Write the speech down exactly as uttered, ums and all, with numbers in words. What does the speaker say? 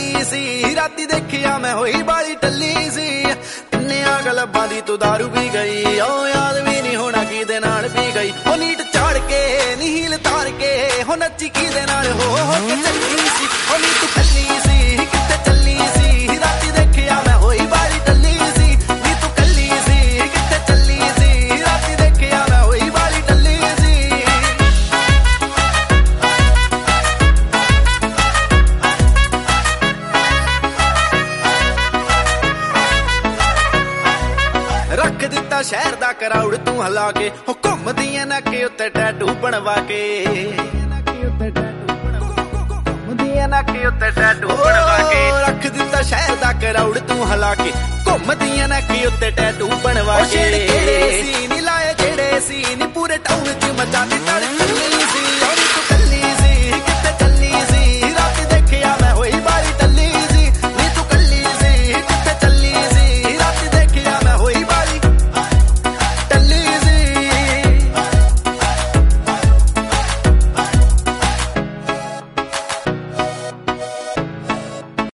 ਚੱਲੀ ਸੀ ਰਾਤੀ ਦੇਖਿਆ ਮੈਂ ਹੋਈ ਬਾਲੀ ਟੱਲੀ ਸੀ ਕਿੰਨਿਆਂ ਗਲਬਾਂ ਦੀ ਤੂੰ ਦਾਰੂ ਵੀ ਗਈ ਓ ਯਾਦ ਵੀ ਨਹੀਂ ਹੋਣਾ ਕਿਹਦੇ ਨਾਲ ਵੀ ਗਈ ਉਹ ਨੀਟ ਚਾੜ ਕੇ ਨੀਲ ਤਾਰ ਕੇ ਹੋ ਨੱਚੀ ਕਿਹਦੇ ਨਾਲ ਹੋ ਹੋ ਕੇ ਚੱਲੀ ਸੀ ਉਹ ਨੀ ਤੂੰ ਕੱਲੀ ਸੀ ਕਿੱਥੇ ਚੱਲੀ ਸੀ ਰਾਤੀ ਦੇਖਿਆ ਮੈਂ ਹੋਈ ਬਾਲੀ ਟੱਲੀ ਸੀ ਨੀ ਤੂੰ ਕੱਲੀ ਸੀ ਕਿੱਥੇ ਚੱਲੀ ਸੀ ਰਾਤੀ ਦੇਖਿਆ ਮੈਂ ਹੋਈ ਬਾਲੀ ਟੱਲੀ ਸੀ ਰੱਖ ਦਿੱਤਾ ਸ਼ਹਿਰ ਦਾ ਕਰਾਊਡ ਤੂੰ ਹਲਾ ਕੇ ਹੋ ਘੁੰਮਦੀਆਂ ਨੱਕੇ ਉੱਤੇ ਟੈਟੂ ਬਣਵਾ ਕੇ ਘੁੰਮਦੀਆਂ ਨੱਕੇ ਉੱਤੇ ਟੈਟੂ ਬਣਵਾ ਕੇ ਰੱਖ ਦਿੱਤਾ ਸ਼ਹਿਰ ਦਾ ਕਰਾਊਡ ਤੂੰ ਹਲਾ ਕੇ ਘੁੰਮਦੀਆਂ ਨੱਕੇ ਉੱਤੇ ਟੈਟੂ ਬਣਵਾ ਕੇ